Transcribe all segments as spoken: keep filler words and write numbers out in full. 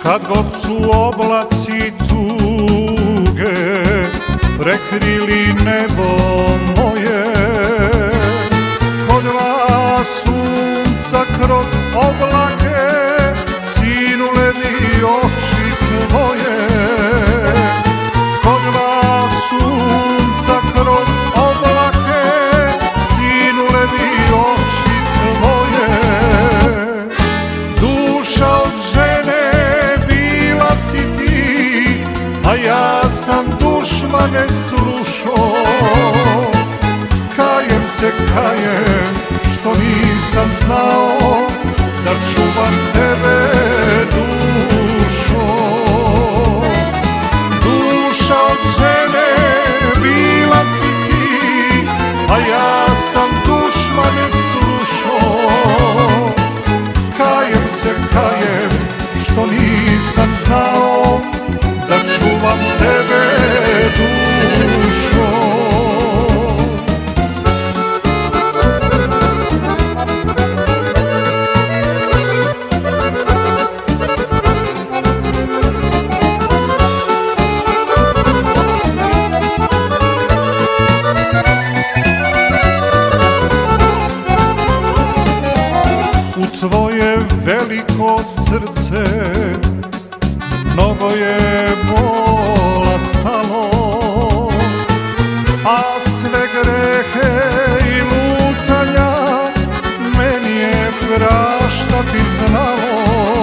Kad god su oblaci tuge prekrili nebo moje, kod vas sunca kroz oblake sinule mi oči tvoje. Kod vas sunca kroz oblake sinule mi oči tvoje. Duša od žene bila si ti, a ja sam dušmane slušao. Kajem se, kajem što nisam znao da čuvam tebe dušo. Duša od žene bila si ti, a ja sam dušmane slušao. Kajem se, kajem što nisam znao da čuvam tebe dušo. U tvoje veliko srce mnogo je bola stalo, a sve grehe i lutanja meni je praštati znalo.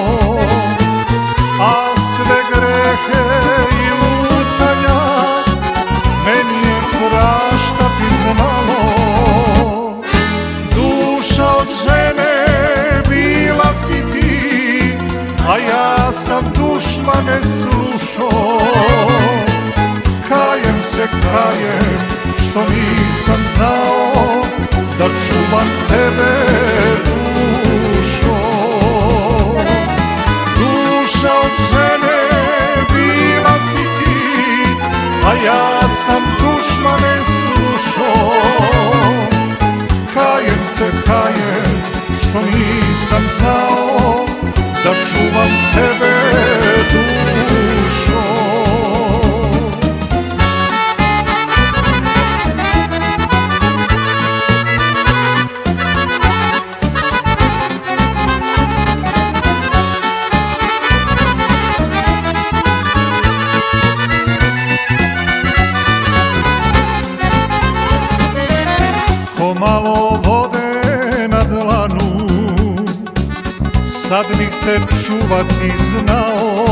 A sve grehe i lutanja meni je praštati znalo. Duša od žene bila si ti, a ja sam dušmane slušao. Kajem se, kajem što nisam znao da čuvam tebe dušo. Duša od žene bila si ti, a ja sam dušmane slušao. Kajem se, kajem što nisam znao da čuvam tebe dušo. Ko malo vode na dlanu, sad bih te čuvati znao.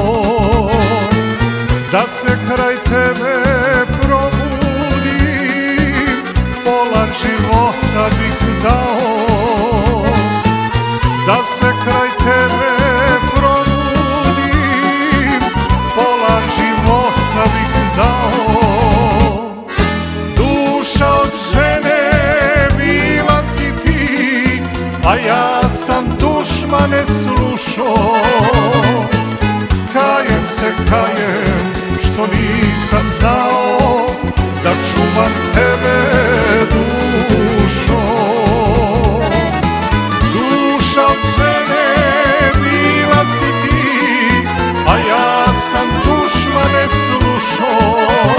Da se kraj tebe probudim, pola života bih dao. Da se kraj tebe probudim, pola života bih dao. Duša od žene bila si ti, a ja sam dušmane slušao. Kajem se, kajem što nisam znao da čuvam tebe dušo. Duša od žene bila si ti, a ja sam dušmane slušao.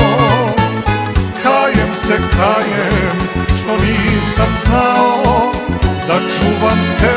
Kajem se, kajem što nisam znao da čuvam tebe